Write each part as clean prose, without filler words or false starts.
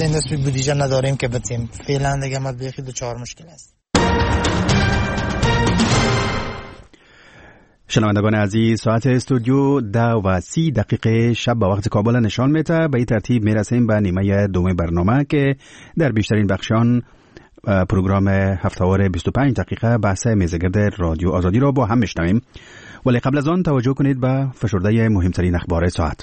نصف بودجه نداریم که بتیم. فعلا دیگه ما بیخی دو چهار مشکل است. شنوندگان عزیز، ساعت استودیو 10:30 شب به وقت کابل نشان میده. به این ترتیب میرسیم به نیمه دوم برنامه که در بیشترین بخشان پروگرام هفته‌وار 25 دقیقه بحث میزگرد رادیو آزادی را با هم میشنویم. ولی قبل از آن توجه کنید به فشرده مهمترین اخبار ساعت.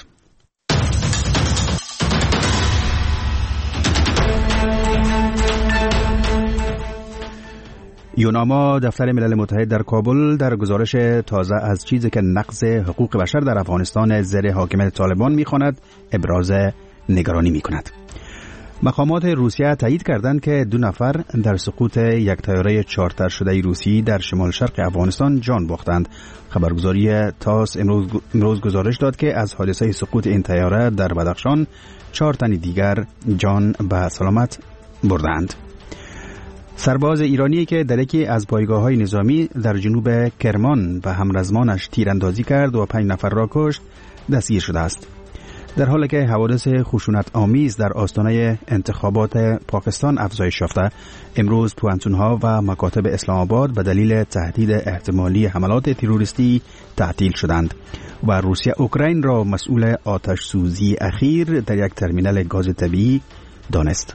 یوناما دفتر ملل متحد در کابل در گزارش تازه از چیزی که نقض حقوق بشر در افغانستان زیر حاکمیت طالبان می‌خواند ابراز نگرانی می‌کند. مقامات روسیه تایید کردند که 2 نفر در سقوط یک طیاره چارتر شده روسی در شمال شرق افغانستان جان باختند. خبرگزاری تاس امروز گزارش داد که از حادثه سقوط این طیاره در بدخشان 4 تن دیگر جان به سلامت بردند. سرباز ایرانی که در یکی از پایگاه‌های نظامی در جنوب کرمان به همرزمانش تیراندازی کرد و 5 نفر را کشت دستگیر شده است. در حالی که حوادث خشونت آمیز در آستانه انتخابات پاکستان افزایش یافته، امروز پوانتون‌ها و مکاتب اسلام آباد به دلیل تهدید احتمالی حملات تروریستی تعطیل شدند و روسیه اوکراین را مسئول آتش سوزی اخیر در یک ترمینال گاز طبیعی دانست.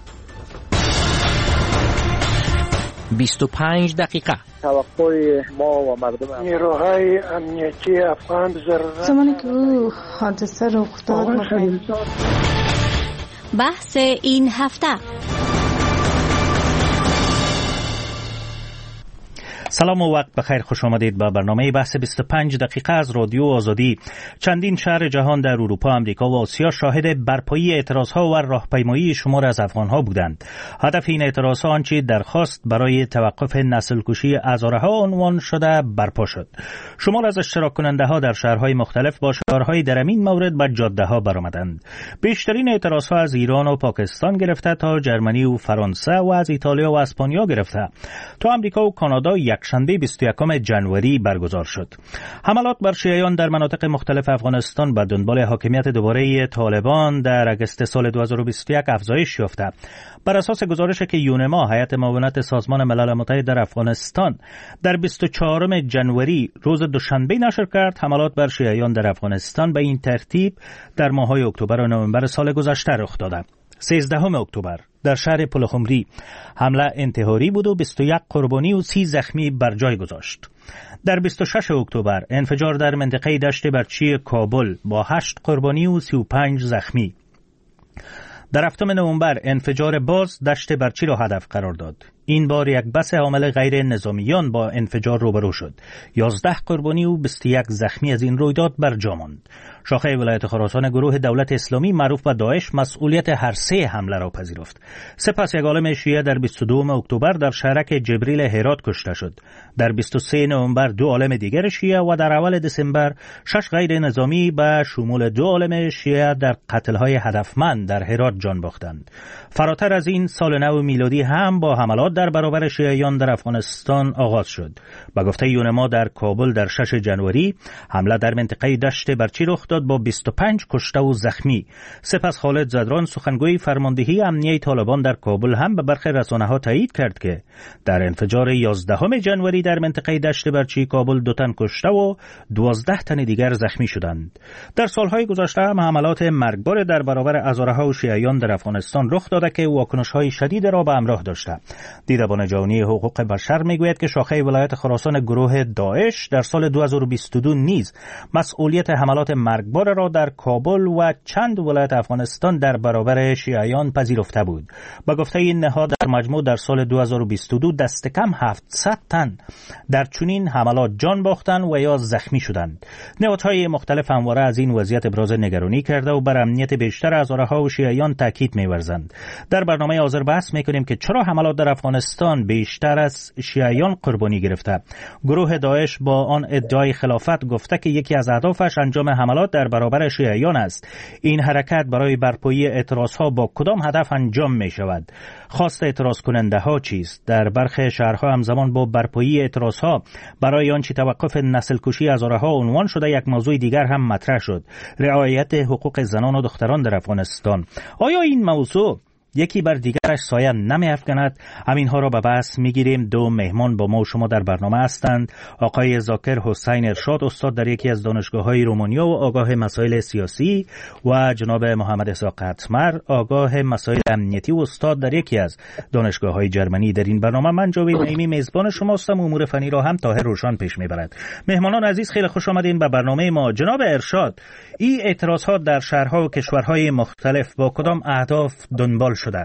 25 دقیقه توقع ما و مردم نیروهای امنیتی افغان زمانی که حادثه رخ داد بحث این هفته. سلام و وقت بخیر، خوش آمدید به برنامه بحث 25 دقیقه از رادیو آزادی. چندین شهر جهان در اروپا، آمریکا و آسیا شاهد برپایی اعتراضها و راهپیمایی شمار از افغانها بودند. هدف این اعتراضها آنچه درخواست برای توقف نسل‌کشی هزارها عنوان شده برپا شد. شمار از اشتراک کننده ها در شهرهای مختلف با شعارهای در این مورد به جاده ها برآمدند. بیشترین اعتراضها از ایران و پاکستان گرفته تا جرمنی و فرانسه و از ایتالیا و اسپانیا گرفته تا آمریکا و کانادا شنبه 21 جنوری برگزار شد. حملات بر شیعیان در مناطق مختلف افغانستان به دنبال حاکمیت دوباره طالبان در اگست سال 2021 افزایش یافته. بر اساس گزارشی که یونما، هیئت معاونت سازمان ملل متحد در افغانستان، در 24 جنوری روز دوشنبه نشر کرد، حملات بر شیعیان در افغانستان به این ترتیب در ماه‌های اکتبر و نوامبر سال گذشته رخ داده. 13 اکتبر در شهر پلخمری حمله انتحاری بود و 21 قربانی و 30 زخمی بر جای گذاشت. در 26 اکتبر انفجار در منطقه دشت برچی کابل با 8 قربانی و 35 زخمی. در 7 نوامبر انفجار باز دشت برچی را هدف قرار داد. این بار یک بس حامل غیر نظامیان با انفجار روبرو شد. 11 قربانی و 21 زخمی از این رویداد بر جا ماند. شاخه ولایت خراسان گروه دولت اسلامی معروف به داعش مسئولیت هر 3 حمله را پذیرفت. سپس یک عالم شیعه در 22 اکتبر در شهرک جبریل هرات کشته شد. در 23 نوامبر 2 عالم دیگر شیعه و در اول دسامبر 6 غیر نظامی به شمول 2 عالم شیعه در قتل‌های هدفمند در هرات جان باختند. فراتر از این، سال نو میلادی هم با حملات در برابر شیعیان در افغانستان آغاز شد. به گفته یونما، در کابل در 6 جنوری حمله در منطقه دشت برچی رخ داد با 25 کشته و زخمی. سپس خالد زدران، سخنگوی فرماندهی امنیه طالبان در کابل، هم به برخی رسانه‌ها تایید کرد که در انفجار 11 جنوری در منطقه دشت برچی کابل 2 تن کشته و 12 تن دیگر زخمی شدند. در سالهای گذشته هم حملات مرگبار در برابر هزارها شیعیان در افغانستان رخ داده که واکنش‌های شدید را به همراه داشته. دیدبان جهانی حقوق بشر میگوید که شاخه ولایت خراسان گروه داعش در سال 2022 نیز مسئولیت حملات مرگبار را در کابل و چند ولایت افغانستان در برابر شیعیان پذیرفته بود. با گفته این نهاد، در مجموع در سال 2022 دست کم 700 تن در چنین حملات جان باختند و یا زخمی شدند. نهادهای مختلف همواره از این وضعیت ابراز نگرانی کرده و بر امنیت بیشتر هزارها شیعیان تاکید می‌ورزند. در برنامه حاضر بحث می‌کنیم که چرا حملات در افغانستان بیشتر از شیعیان قربانی گرفته. گروه داعش با آن ادعای خلافت گفته که یکی از اهدافش انجام حملات در برابر شیعیان است. این حرکت برای برپایی اعتراضها با کدام هدف انجام می شود؟ خواست اعتراض کننده ها چیست؟ در برخی شهرها همزمان با برپایی اعتراضها برای آنچه توقف نسل کشی هزارها عنوان شده، یک موضوع دیگر هم مطرح شد: رعایت حقوق زنان و دختران در افغانستان. آیا این موضوع یکی بر دیگرش سایه نمی افکند. همینها را به بحث میگیریم. دو مهمان با ما و شما در برنامه هستند. آقای ذاکر حسین ارشاد، استاد در یکی از دانشگاه‌های رومانیا و آگاه مسائل سیاسی، و جناب محمد اسحاق قطمر، آگاه مسائل امنیتی و استاد در یکی از دانشگاه‌های جرمنی. در این برنامه من جاوید نعیمی میزبان شما هستم. امور فنی را هم طاهر روشان پیش میبرد. مهمانان عزیز خیلی خوش آمدین به برنامه ما. جناب ارشاد، این اعتراضات در شهرها و کشورهای مختلف با کدام اهداف دنبال شده؟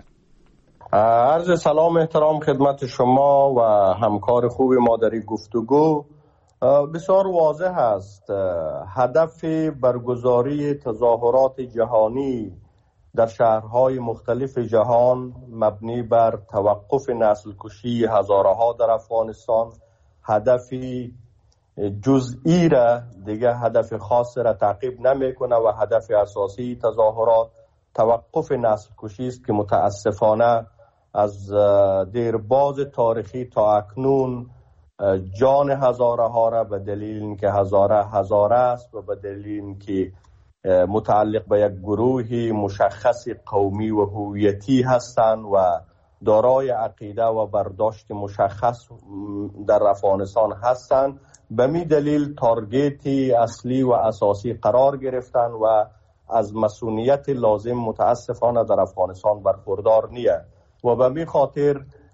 عرض سلام احترام خدمت شما و همکار خوب ما در این گفتگو. بسیار واضح است هدف برگزاری تظاهرات جهانی در شهرهای مختلف جهان مبنی بر توقف نسل کشی هزارها در افغانستان، هدفی جزئی را دیگه هدف خاص را تعقیب نمیکنه و هدف اساسی تظاهرات توقف نسل کشی است که متاسفانه از دیرباز تاریخی تا اکنون جان هزارها را به دلیل اینکه هزاره است و به دلیل اینکه متعلق به یک گروهی مشخص قومی و هویتی هستند و دارای عقیده و برداشت مشخص در افغانستان هستند، به می دلیل تارگتی اصلی و اساسی قرار گرفتن و از مسئولیت لازم متاسفانه در افغانستان برخوردار نیست و به می خاطر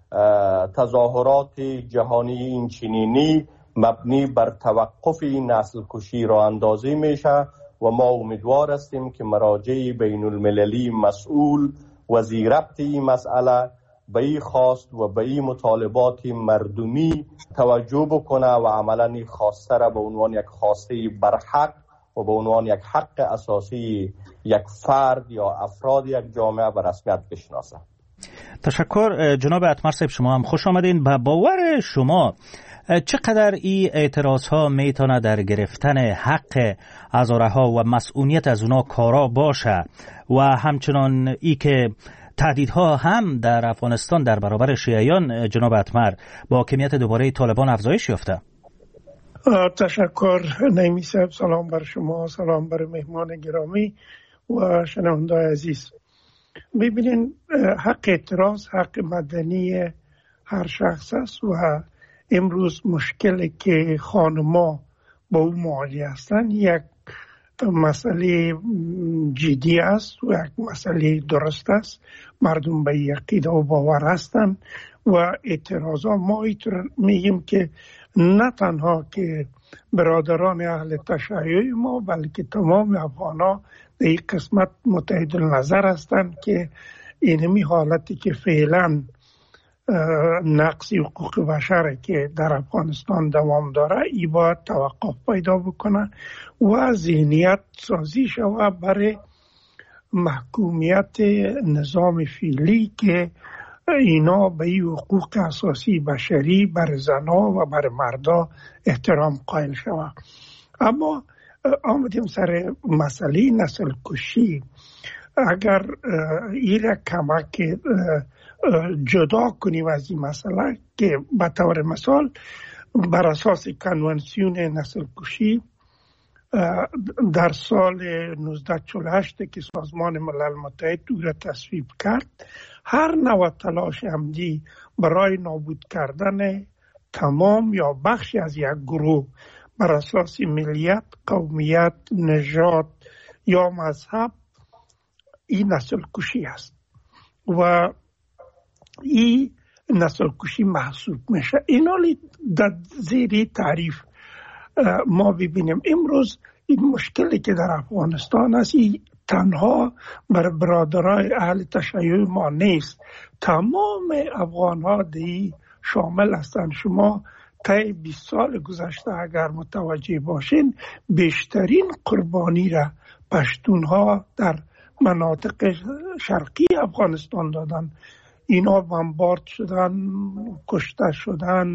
تظاهرات جهانی این چنینی مبنی بر توقف این نسل کشی را اندازی میشه و ما امیدوار هستیم که مراجع بین المللی مسئول و زیربط این مسئله به این خواست و به این مطالبات مردمی توجه بکنه و عملا این خواسته را به عنوان یک خواسته برحق و به عنوان یک حق اساسی یک فرد یا افراد یک جامعه به رسمیت بشناسه. تشکر جناب قطمر صاحب، شما هم خوش آمدین. به باور شما چقدر این اعتراض ها میتونه در گرفتن حق هزارها و مسئولیت از اونا کارا باشه و همچنان ای که تهدیدها هم در افغانستان در برابر شیعیان جناب قطمر با حاکمیت دوباره طالبان افزایش یافته؟ تشکر نعیمی صاحب، سلام بر شما، سلام بر مهمان گرامی و شنونده عزیز. ببینین، حق اعتراض حق مدنی هر شخص است و امروز مشکلی که خانما با او مواجه هستند یک مسئله جدی است و یک مسئله درست است. مردم به عقیده و باور هستند و اعتراضا ما اینطور میگیم که نه تنها که برادران اهل تشیع ما بلکه تمام افغانا در این قسمت متحد النظر هستند که اینمی حالتی که فعلا نقص حقوق بشر که در افغانستان دوام داره ای باید توقف پیدا بکنه و ذهنیت سازی شوه برای محکومیت نظام فعلی که اینا به این حقوق اساسی بشری بر زنها و بر مردا احترام قائل شوه. اما آمدیم سر مسئله نسل کشی. اگر این کمک جدا کنیم از این مسئله که به طور مثال بر اساس کنوانسیون نسل کشی در سال 1948 که سازمان ملل متحد او را تصویب کرد، هر نوع تلاش عمدی برای نابود کردن تمام یا بخشی از یک گروه بر اساس ملیت، قومیت، نژاد یا مذهب این نسل کشی است و این نسل کشی محسوب میشه. اینا در زیر تعریف ما ببینیم امروز این مشکلی که در افغانستان است این تنها بر برادرای اهل تشیع ما نیست، تمام افغانها دی شامل هستند. شما طی 20 سال گذشته اگر متوجه باشین بیشترین قربانی را پشتونها در مناطق شرقی افغانستان دادن. اینا بمبارد شدن، کشته شدن،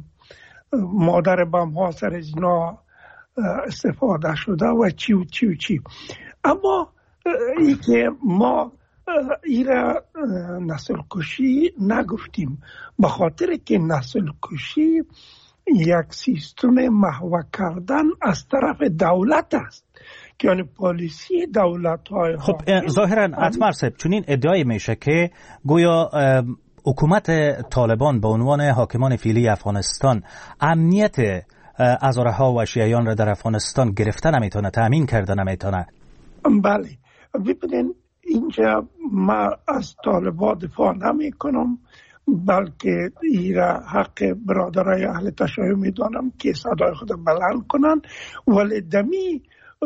مادر بم ها سر از اینا استفاده شده و چی و چی و چی. اما ای که ما ایره نسل کشی نگفتیم به خاطر که نسل کشی یک سیستم محو کردن از طرف دولت است که یعنی پالیسی دولت‌های خب ظاهراً اتمر صاحب چنین ادعای میشه که گویا حکومت طالبان به عنوان حاکمان فعلی افغانستان امنیت هزارها و شیعیان را در افغانستان گرفته نمیتونه، تامین کرده نمیتونه. بله ببینین اینجا ما از طالبان دفاع نمی کنم، بلکه ایرا حق برادرای اهل تشیع میدانم که صدای خود بلند کنن، ولی دمی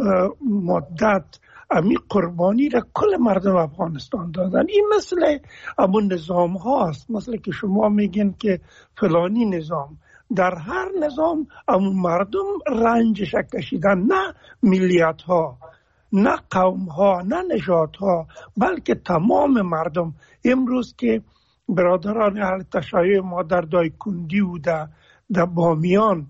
مدت امی قربانی را کل مردم افغانستان دادن. این مثل امون نظام هاست، مثل که شما میگین که فلانی نظام، در هر نظام امون مردم رنجش کشیدن، نه ملیت ها، نه قوم ها، نه نژاد ها، بلکه تمام مردم. امروز که برادران اهل تشیع ما در دایکندی و در بامیان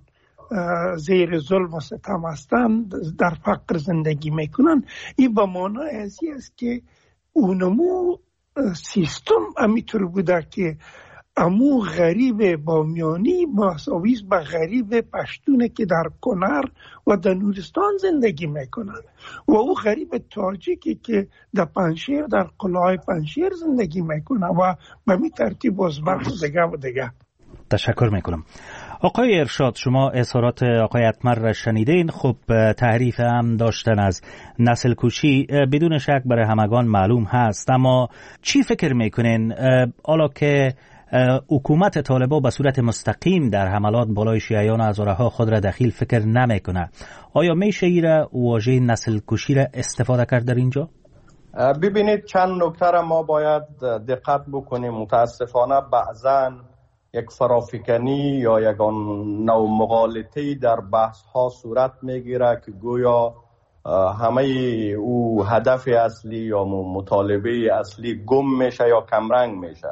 زیر ظلم و ستم هستند، در فقر زندگی میکنن، این به معنای ازی است که اونمو سیستم امیطور بوده که امو غریب بامیانی مساویس به غریب پشتونه که در کنر و در نورستان زندگی میکنن و او غریب تاجیکی که در پنشیر، در قلعه پنشیر زندگی میکنه و به می ترتیب ازبک و دیگه و دیگه. تشکر میکنم. آقای ارشاد، شما اظهارات آقای اتمر را شنیدین. خب تعریف هم داشتن از نسل کشی بدون شک برای همگان معلوم هست، اما چی فکر میکنین حالا که حکومت طالبان به صورت مستقیم در حملات بالای شیعیان و هزارها خود را دخیل فکر نمیکنه، آیا میشه ایره واژه نسل کشی را استفاده کرد در اینجا؟ ببینید چند نکته را ما باید دقت بکنیم. متاسفانه بعضاً یک فرافکنی یا یک نوع مغالطه‌ای در بحث ها صورت میگیره که گویا همه او هدف اصلی یا مطالبه اصلی گم میشه یا کمرنگ میشه.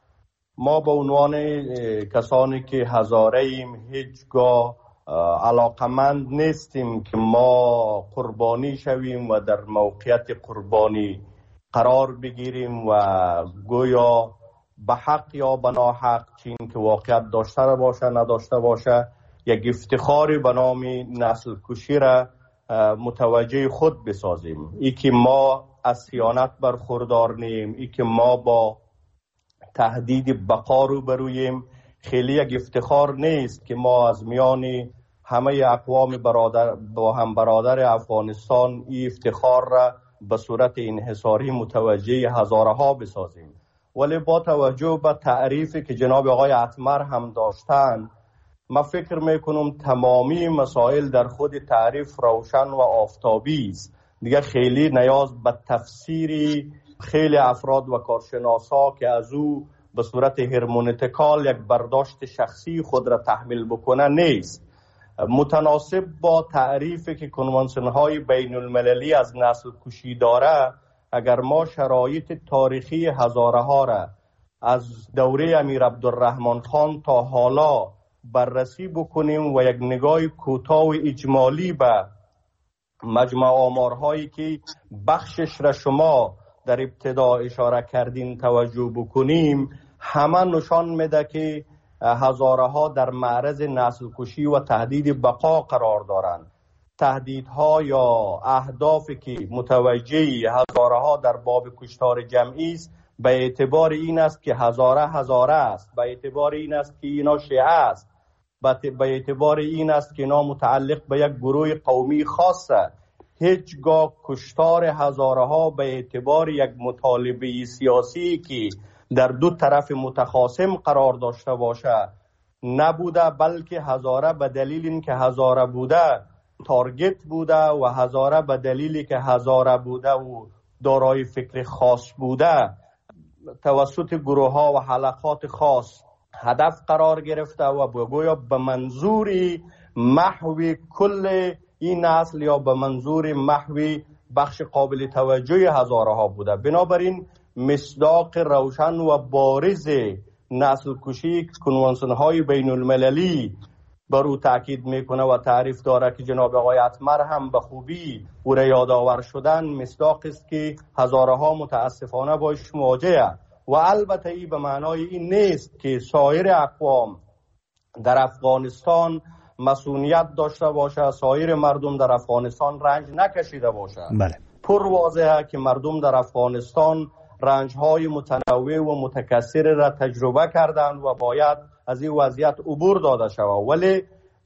ما به عنوان کسانی که هزاره ایم هیچگاه علاقمند نیستیم که ما قربانی شویم و در موقعیت قربانی قرار بگیریم و گویا به حق یا به ناحق، چین که واقعیت داشته باشه نداشته باشه، یک افتخاری به نام نسل کشی را متوجه خود بسازیم. ای که ما از خیانت برخوردار نیم، ای که ما با تهدید بقا روبرویم، خیلی یک افتخار نیست که ما از میان همه اقوام با هم برادر افغانستان این افتخار را به صورت انحصاری متوجه هزارها بسازیم. ولی با توجه به تعریفی که جناب آقای اتمر هم داشتن، من فکر میکنم تمامی مسائل در خود تعریف روشن و آفتابی است. دیگه خیلی نیاز به تفسیری خیلی افراد و کارشناسا که از او به صورت هرمونتیکال یک برداشت شخصی خود را تحمیل بکنه نیست. متناسب با تعریفی که کنوانسیون های بین المللی از نسل کشی داره، اگر ما شرایط تاریخی هزارها را از دوره امیر عبدالرحمن خان تا حالا بررسی بکنیم و یک نگاه کوتاه و اجمالی به مجمع آمارهایی که بخشش را شما در ابتدا اشاره کردین توجه بکنیم، همه نشان میده که هزارها در معرض نسل کشی و تهدید بقا قرار دارند. تهدیدها یا اهدافی که متوجه هزارها در باب کشتار جمعی است به اعتبار این است که هزاره است، به اعتبار این است که اینا شیعه است، به اعتبار این است که اینا متعلق به یک گروه قومی خاصه. هیچگاه کشتار هزارها به اعتبار یک مطالبه سیاسی که در دو طرف متخاصم قرار داشته باشه نبوده، بلکه هزاره به دلیل این که هزاره بوده تارگت بوده و هزاره به دلیلی که هزاره بوده و دارای فکر خاص بوده توسط گروه ها و حلقات خاص هدف قرار گرفته و بگویا به منظور محوی کل این نسل یا به منظور محوی بخش قابل توجه هزارها بوده. بنابراین مصداق روشن و بارز نسل کشی کنوانسیون های بین المللی بر او تاکید میکنه و تعریف داره که جناب آقای اتمر هم به خوبی او را یادآور شدن. مصداق است که هزارها متاسفانه باش مواجهه و البته ای به معنای این نیست که سایر اقوام در افغانستان مسئولیت داشته باشه، سایر مردم در افغانستان رنج نکشیده باشه. بله. پر واضحه که مردم در افغانستان رنج‌های متنوع و متکثر را تجربه کردند و باید از این وضعیت عبور داده شود. ولی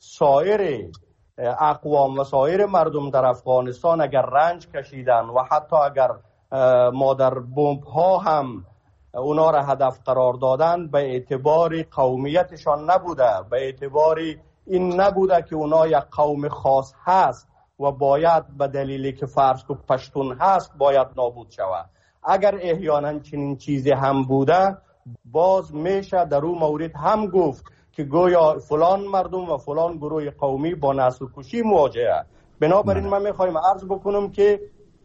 سایر اقوام و سایر مردم در افغانستان اگر رنج کشیدن و حتی اگر مادر بمب ها هم اونا را هدف قرار دادن، به اعتبار قومیتشان نبوده، به اعتبار این نبوده که اونا یک قوم خاص هست و باید به دلیلی که فرض کو پشتون هست باید نابود شود. اگر احیانا چنین چیزی هم بوده، باز میشه در اون مورد هم گفت که گویا فلان مردم و فلان گروه قومی با نسل کشی مواجهه. بنابراین من میخوایم عرض بکنم که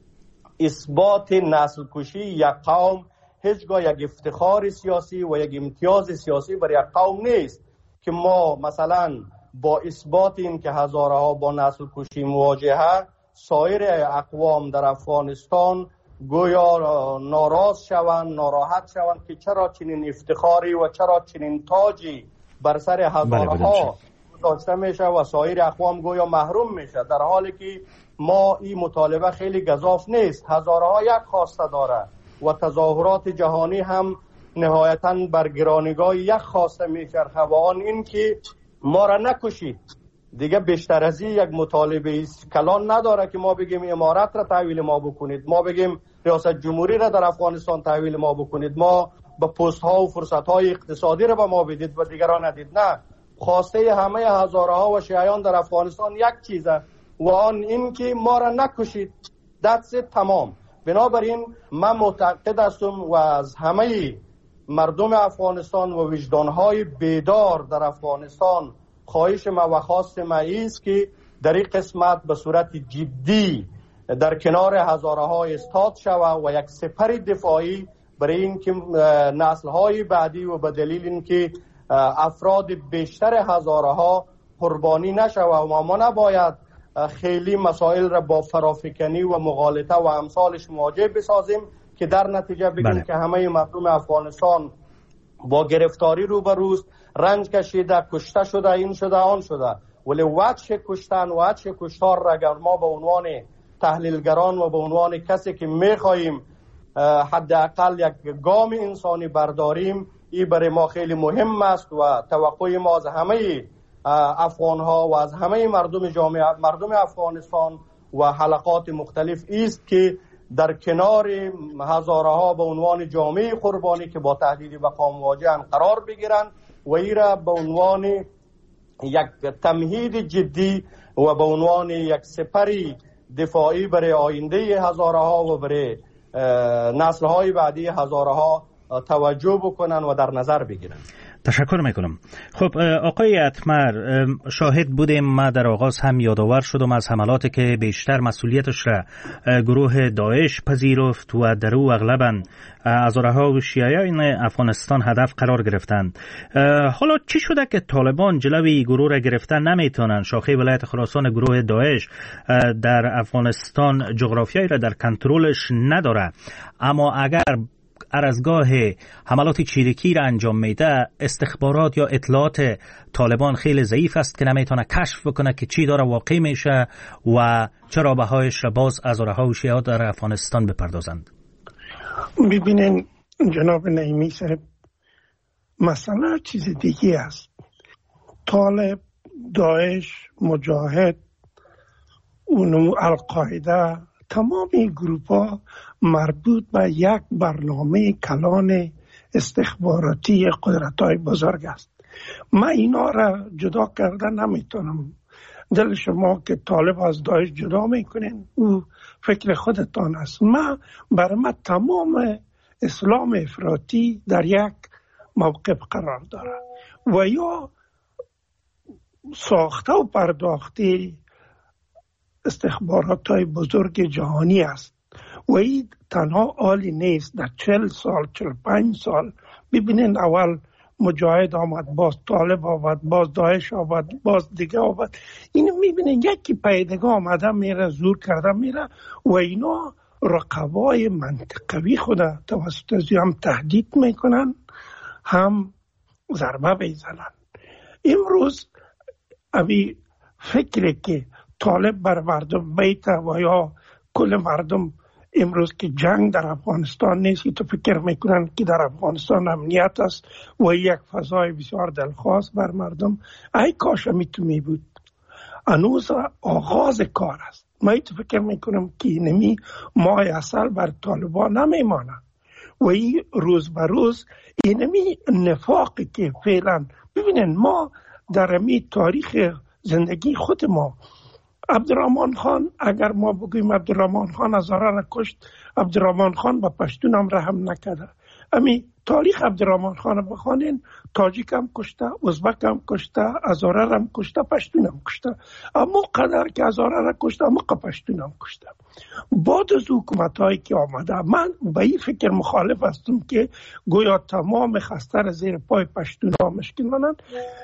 اثبات نسل کشی یک قوم هیچگاه یک افتخار سیاسی و یک امتیاز سیاسی برای یک قوم نیست که ما مثلا با اثبات این که هزارها با نسل کشی مواجهه، سایر اقوام در افغانستان گویا ناراض شوند، ناراحت شوند که چرا چنین افتخاری و چرا چنین تاجی بر سر هزارها گذاشته میشه و سایر اقوام گویا محروم میشه، در حالی که ما این مطالبه خیلی گزاف نیست. هزارها یک خواسته داره و تظاهرات جهانی هم نهایتاً بر گرانیگاه یک خواسته میچرخه و آن این که ما را نکشید. دیگه بیشتر از این یک مطالبه کلان نداره که ما بگیم امارت را تحویل ما بکنید، ما بگیم ریاست جمهوری را در افغانستان تحویل ما بکنید، ما به پست ها و فرصت های اقتصادی را به ما بدید و دیگران ندید. نه، خواسته همه هزارها و شیعیان در افغانستان یک چیزه و آن این که ما را نکشید. دست تمام. بنابراین من معتقد هستم و از همه مردم افغانستان و وجدانهای بیدار در افغانستان خواهش ما و خواست ما است که در این قسمت به صورت جدی در کنار هزارها ایستاد شود و یک سپر دفاعی برای اینکه نسل‌های بعدی و به دلیل اینکه افراد بیشتر هزارها قربانی نشود و ما نباید خیلی مسائل را با فرافکنی و مغالطه و امثالش مواجه بسازیم که در نتیجه بگیم که همه مردم افغانستان با گرفتاری روبروست، رنج کشیده، کشته شده، این شده، آن شده. ولی وجه کشتن و وجه کشتار را اگر ما به عنوان تحلیلگران و به عنوان کسی که میخواییم حداقل یک گام انسانی برداریم، این برای ما خیلی مهم است و توقع ما از همه افغان ها و از همه مردم افغانستان و حلقات مختلف است که در کنار هزارها به عنوان جامعه قربانی که با تهدید بقا مواجه‌اند قرار بگیرند و این را به عنوان یک تمهید جدی و به عنوان یک سپری دفاعی برای آینده هزارها و برای نسل‌های بعدی هزارها توجه بکنن و در نظر بگیرن. تشکر میکنم. خب آقای اتمر، شاهد بودیم، ما در آغاز هم یادآور شدم از حملاتی که بیشتر مسئولیتش را گروه داعش پذیرفت و در او اغلباً هزارها و شیعیان افغانستان هدف قرار گرفتند. حالا چی شده که طالبان جلوی گروه را گرفتن نمیتونن؟ شاخه ولایت خراسان گروه داعش در افغانستان جغرافیایی را در کنترلش نداره، اما اگر ارزگاه حملات چیرکی را انجام میده، استخبارات یا اطلاعات طالبان خیلی ضعیف است که نمیتونه کشف بکنه که چی داره واقع میشه و چرا بهایش را باز هزارها و شیعه در افغانستان بپردازند. ببینین جناب نعیمی صاحب، مثلا چیز دیگه است. طالب، داعش، مجاهد، القاعده، تمام این گروپ ها مربوط به یک برنامه کلان استخباراتی قدرت‌های بزرگ است. من اینا را جدا کردن نمیتونم. دل شما که طالب از داعش جدا میکنین، او فکر خودتان است. برای من تمام اسلام افراطی در یک موقف قرار داره و یا ساخته و پرداخته استخبارات های بزرگ جهانی است و این تنها عالی نیست. در 40 سال 45 سال ببینین، اول مجاهد آمد، باز طالب آمد، باز داعش آمد، باز دیگه آمد. این میبینین یکی پیدگاه آمده میره، زور کرده میره و اینا رقبای منطقوی خود توسط هم تهدید میکنن، هم ضربه بیزنن. امروز امی فکری که طالب بر مردم بیت و یا کل مردم امروز که جنگ در افغانستان نیست تو فکر میکنن که در افغانستان امنیت است و یک فضای بسیار دلخواست بر مردم. ای کاش می بود. هنوز آغاز کار است. من تو فکر میکنم که نمی ماه اصل بر طالبان نمیمانه و این روز به روز اینمی نفاقی که فعلا ببینن ما در امی تاریخ زندگی خود ما عبدالرحمن خان، اگر ما بگویم عبدالرحمن خان هزاره را کشت، عبدالرحمن خان به پشتون هم رحم نکرده. امی تاریخ عبدالرحمن خان بخوانین، تاجیک هم کشته، ازبک هم کشته، هزاره هم کشته، پشتون هم کشته. اما قدر که هزاره را کشته اما پشتون هم کشته. بعد از حکومت هایی که آمده من به این فکر مخالف هستم که گویا تمام خسته را زیر پای پشتون ها مشکل کنند،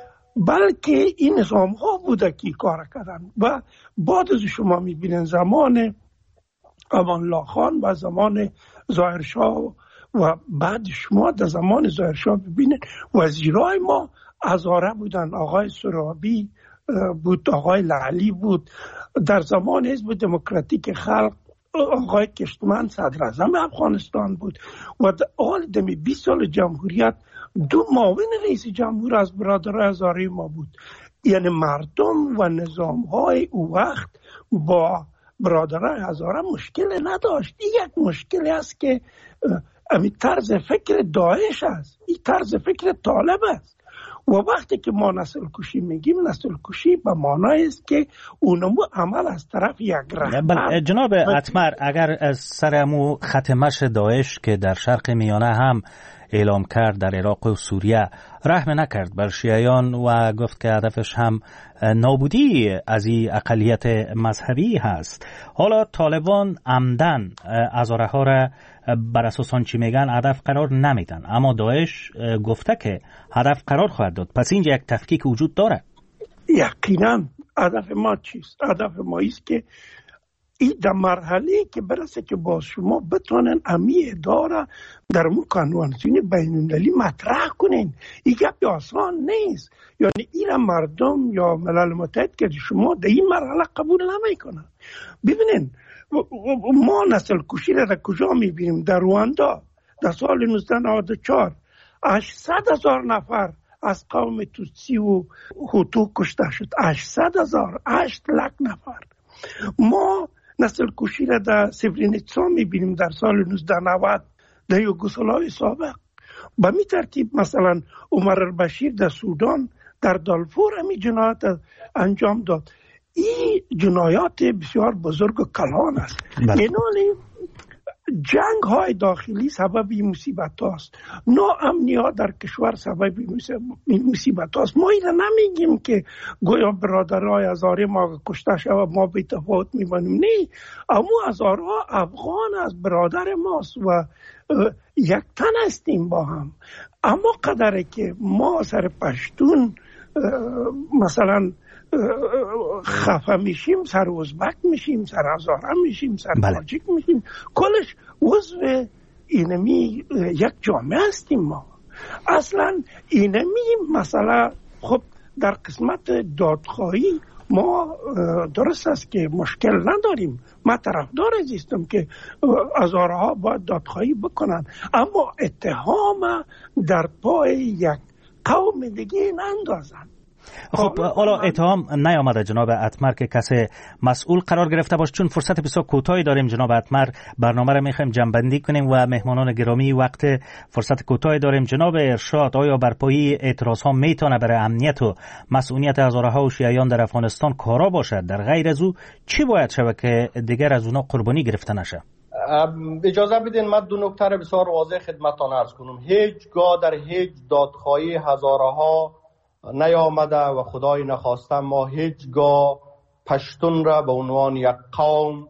بلکه این نظام ها بوده که کار کردن. و بعد از شما میبینن زمان امان الله خان و زمان ظاهرشاه و بعد شما در زمان ظاهرشاه ببینن وزیرای ما هزاره بودن. آقای سرابی بود، آقای لعلی بود. در زمان حزب دموکراتیک خلق آقای کشتمن صدر اعظم افغانستان بود و در حال دمی 20 سال جمهوریت 2 معاون رئیس جمهور از برادرای هزاره ما بود. یعنی مردم و نظام های او وقت با برادرای هزاره مشکل نداشت. این یک مشکلی است که امی طرز فکر داعش است، این طرز فکر طالب است. و وقتی که ما نسل کشی میگیم، نسل کشی به معنای است که اونمو عمل از طرف یک رهبر. جناب اتمر، اگر از سرمو ختمش داعش که در شرق میانه هم اعلام کرد، در عراق و سوریه رحم نکرد بر شیعیان و گفت که هدفش هم نابودی از این اقلیت مذهبی هست. حالا طالبان عمدن هزاره ها را بر اساس آن چی میگن هدف قرار نمیدن، اما داعش گفته که هدف قرار خواهد داد. پس اینجا یک تفکیک وجود داره. یقینا هدف ما چیست؟ هدف ما است که این در مرحله که برسه که با شما بتونن امی اداره در مو کنوانسیون بین‌المللی مطرح کنین. این گپ آسان نیست. یعنی این مردم یا ملل متحد که شما در این مرحله قبول نمیکنن. ببینین ما نسل کشی را در کجا میبینیم؟ در رواندا در سال 1994 800,000 نفر از قوم توتسی و هوتو کشته شد. 800,000، 8 لک نفر. ما نسل کشی را در سربرینیتسا میبینیم در سال 1990 در یوگسلاوی سابق. به می ترتیب مثلا عمر البشیر در سودان در دارفور همی جنایات انجام داد. این جنایات بسیار بزرگ و کلان است. اینالی جنگ های داخلی سبب این مصیبت هاست. ناامنیت در کشور سبب این مصیبت هاست. ما اینا نمیگیم که گویا برادرای هزاره ما کشته شود ما بی تفاوت میمانیم. نه، اما هزاره افغان از برادر ماست و یک تن هستیم با هم. اما قدره که ما سر پشتون مثلا خفه میشیم، سر ازبک میشیم، سر هزاره میشیم، سر تاجیک میشیم، کلش عضو اینمی یک جامعه هستیم ما. اصلا اینمی مسئله خب در قسمت دادخواهی ما درست است که مشکل نداریم. من طرفدار هستم که هزاره ها باید دادخواهی بکنن، اما اتهام در پای یک قوم دیگه نندازن. خب حالا اتهام نیامده جناب اتمر که کسی مسئول قرار گرفته باشه. چون فرصت بسیار کوتاهی داریم جناب اتمر، برنامه را میخوایم جمع‌بندی کنیم و مهمانان گرامی وقت فرصت کوتاهی داریم. جناب ارشاد، آیا برپایی اعتراض ها میتونه برای امنیت و مسئولیت هزاره ها و شیعیان در افغانستان کارا باشد؟ در غیر از او چی باید شود که دیگر از اونا قربانی گرفته نشه؟ اجازه بدین من 2 نکته را بسیار واضح خدمتتان عرض کنم. هیچگاه در هیچ دادخواهی هزاره ها نیامده و خدای نخواسته ما هیچگاه پشتون را به عنوان یک قوم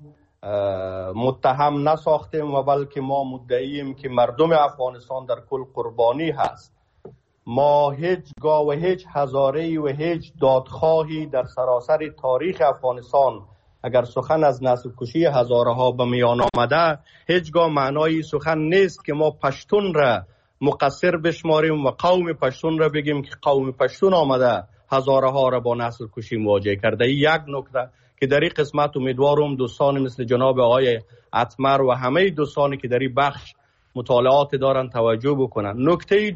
متهم نساختیم و بلکه ما مدعییم که مردم افغانستان در کل قربانی هست. ما هیچگاه و هیچ هزاره‌ای و هیچ دادخواهی در سراسر تاریخ افغانستان اگر سخن از نسل کشی هزاره ها به میان آمده، هیچگاه معنای سخن نیست که ما پشتون را مقصر بشماریم و قوم پشتون را بگیم که قوم پشتون آمده هزارها را با نسل کشی مواجه کرده. یک نکته که در این قسمت امیدوارم دوستان مثل جناب آقای اتمر و همه دوستانی که در این بخش مطالعات دارن توجه بکنن. نکته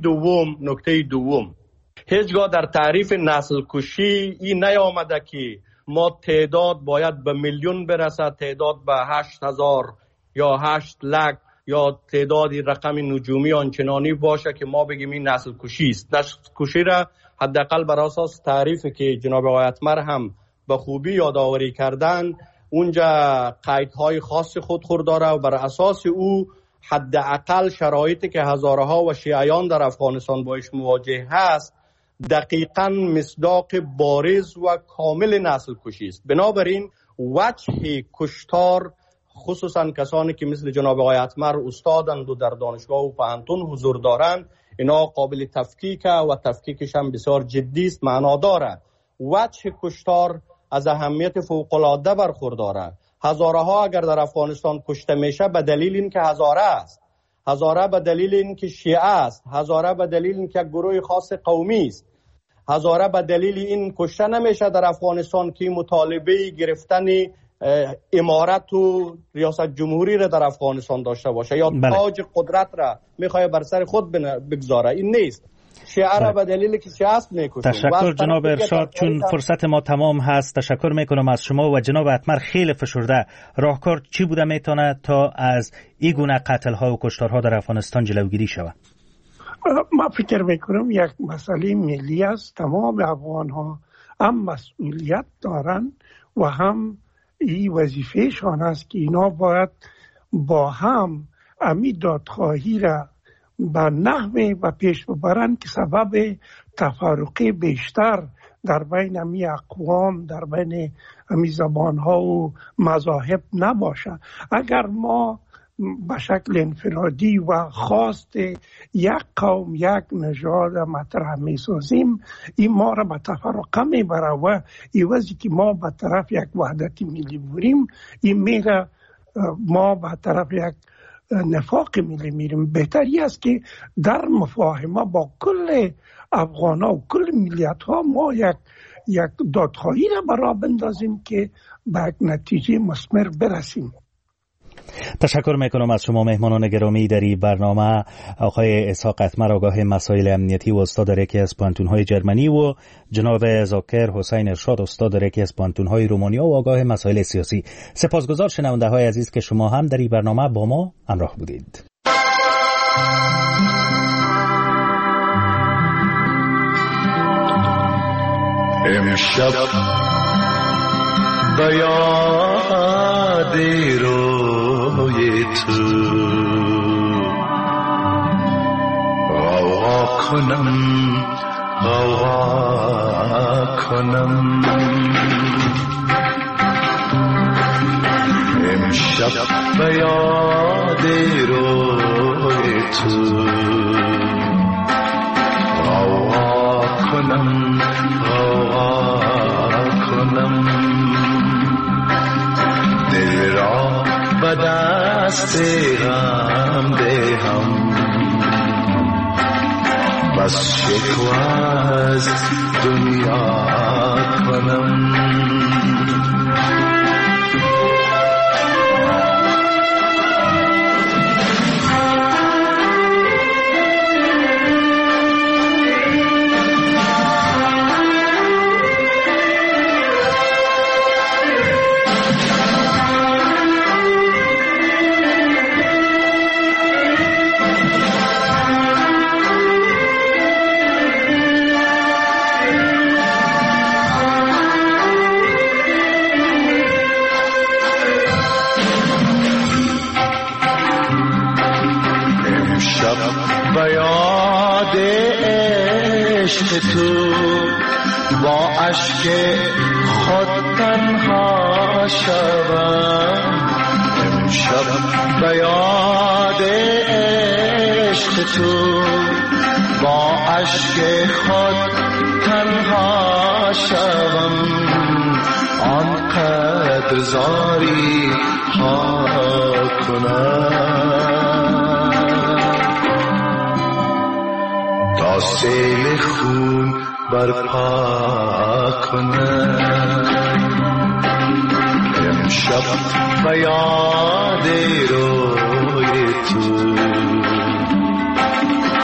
دوم هیچگاه در تعریف نسل کشی این نیامده که ما تعداد باید به میلیون برسد، تعداد به 8000 یا 8 لک یا تعدادی رقم نجومی آنچنانی باشه که ما بگیم این نسل کشی است. نسل کشی را حداقل بر اساس تعریفی که جناب آقای اتمر هم به خوبی یادآوری کردن اونجا قیدهای خاص خودخور داره و بر اساس او حداقل شرایطی که هزارها و شیعیان در افغانستان باش مواجه هست دقیقاً مصداق بارز و کامل نسل کشی است. بنابراین وجه کشتار خصوصا کسانی که مثل جناب آقای اتمر استادند و در دانشگاه و پوهنتون حضور دارند اینا قابل تفکیک و تفکیکش هم بسیار جدی است، معنا داره. وجه کشتار از اهمیت فوق‌العاده برخورداره. هزارها اگر در افغانستان کشته میشه به دلیل اینکه هزاره است، هزاره به دلیل اینکه شیعه است، هزاره به دلیل اینکه گروه خاص قومی است، هزاره به دلیل این کشته نمیشه در افغانستان که مطالبه گرفتن امارت و ریاست جمهوری را در افغانستان داشته باشه یا تاج قدرت را میخواد بر سر خود بگذاره. این نیست. شیعه را به دلیل که شیعه است میکشن. تشکر جناب ارشاد. چون فرصت ما تمام هست تشکر میکنم از شما و جناب اتمر. خیلی فشرده راهکار چی بوده میتونه تا از این گونه قتل ها و کشتار ها در افغانستان جلوگیری شود؟ ما فکر میکنم یک مسئله ملی است. تمام افغان ها هم مسئولیت دارن و هم این وظیفه شان است که اینا باید با هم امی دادخواهی را به نحوی و پیش ببرند که سبب تفرقه بیشتر در بین امی اقوام، در بین امی زبان ها و مذاهب نباشه. اگر ما به شکل انفرادی و خواست یک قوم یک نژاد مطرح می سازیم این ما را به تفرقه می بره و ایوازی که ما به طرف یک وحدت ملی بریم این میره ما به طرف یک نفاق ملی میریم. بهتری است که در مفاهمه با کل افغان ها و کل ملیت ها ما یک دادخواهی را برا بندازیم که به یک نتیجه مثمر برسیم. تشکر میکنم از شما مهمانان گرامی در این برنامه، آقای اسحاق اتمر آگاه مسائل امنیتی و استاد در یکی از پانتون‌های جرمنی و جناب ذاکر حسین ارشاد استاد در یکی از پانتون‌های رومانیا و آگاه مسائل سیاسی. سپاسگزار شنونده‌های عزیز که شما هم در این برنامه با ما همراه بودید. امشب به یاد روی تو غوغا کنم امشب به یاد روی تو غوغا کنم دل را به دست غم دهم بس شکوه از دنیا کنم تو با اشک خود تنها شوم امشب به یاد عشق تو با اشک خود تنها شوم آنقدر زاری ها کنم تا سیل خون برپا کنم. امشب به یاد روی تو